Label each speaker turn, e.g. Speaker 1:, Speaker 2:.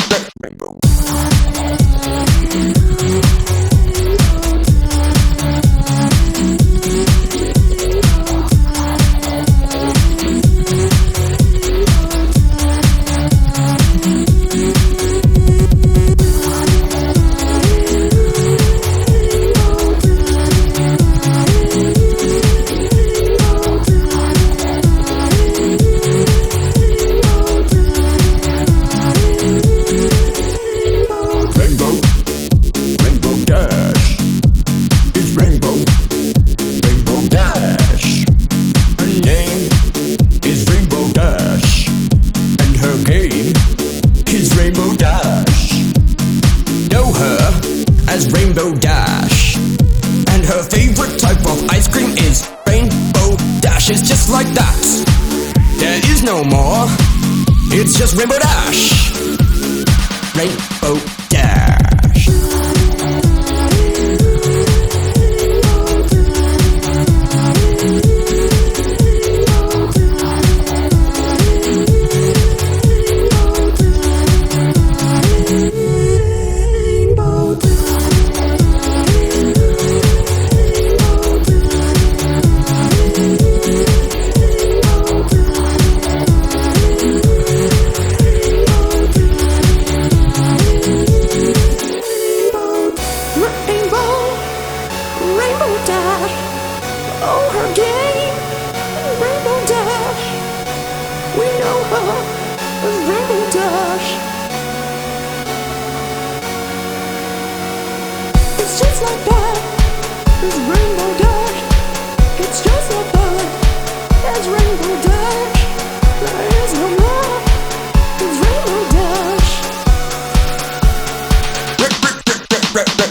Speaker 1: Rainbow. Rainbow Dash. Know her as Rainbow Dash, and her favorite type of ice cream is Rainbow Dash. It's just like that. There is no more. It's just Rainbow Dash. Rainbow Dash.
Speaker 2: Rainbow Dash, oh her game, Rainbow Dash, we know her as Rainbow Dash. It's just like that, it's Rainbow Dash. It's just like that, it's Rainbow Dash. There is no more, it's Rainbow Dash.